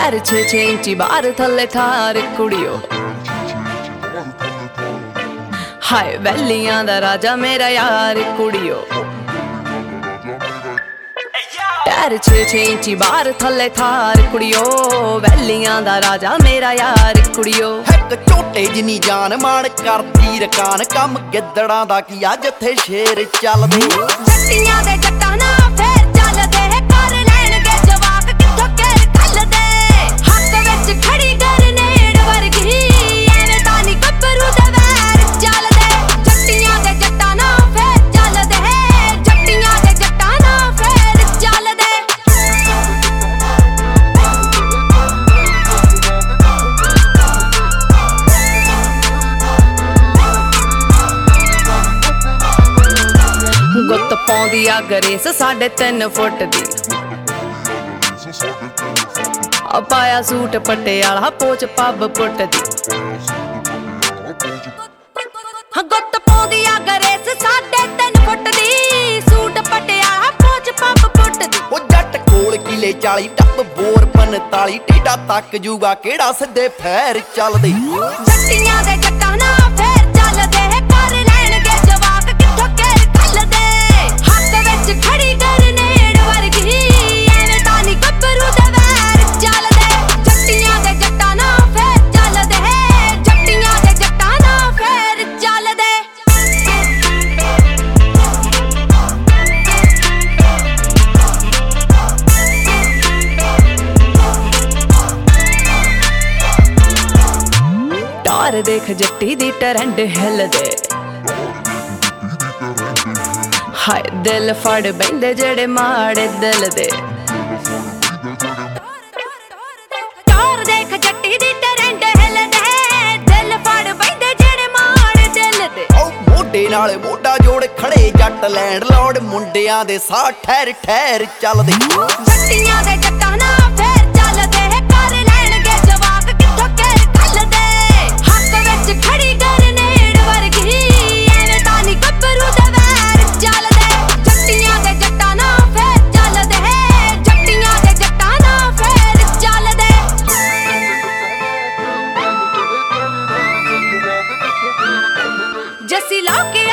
पैर 6-6 इंची बाहर थले थार कुड़ियो हाय वैलियां दा राजा मेरा यार कुड़ियो पैर 6-6 इंची बाहर थले थार कुड़ियो वैलियां दा राजा मेरा यार कुड़ियो एक झोटे जिन्नी जान मान करदी रकान कम गिद्दड़ां दा कीआ जिथे शेर चलदे जट्टियां दे जट्टा ना फेर चलदे कर लैणगे जवाक कित्थों केर खलदे हक विच खड़ी गरनेड वर्गी एवें तां नी गब्बरू दे वैर चलदे जट्टियां दे जट्टा ना फेर चलदे जट्टियां दे जट्टा ना फेर चलदे गुत्त पाउंदी आ गरेस 3.5 फुट दी पाया सूट पटियाला पोच पब पुट दी गुत्त पाउंदी आ गरेस 3.5 फुट दी सूट पटियाला पोच पब पुट दी ओ जट कोल किले 40 टप बोर 45 टेढ़ा तक जूगा केड़ा सिद्धे फैर चलदे जट्टियां दे जट्टा ना फेर चलदे कर लैणगे जवाक कित्थों केर खलदे हक विच खड़ी गरनेड वर्गी एवें तां नी गब्बरू दे वैर चलदे जट्टियां दे जट्टा ना फेर चलदे जट्टियां दे जट्टा ना फेर चलदे टार देख जट्टी दी टरंड हिलदे हाय दिल फड़ बैंदे जेड़े माड़े दिल दे टार देख जट्टी दी टरंड हिलदे दिल फड़ बैंदे जेड़े माड़े दिल दे ओ मोढे नाल मोढा जोड़ खड़े जट लैंड लॉर्ड मुंडियां दे साह ठहर ठहर चलदे जट्टियां दे जट्टा ना फेर चलदे कर लैणगे जवाक कित्थों केर खलदे हक विच खड़ी गरनेड वर्गी एवें तां नी गब्बरू दे वैर चलदे जट्टियां दे जट्टा ना फेर चलदे जट्टियां दे जट्टा ना फेर चलदे जस्सी लाके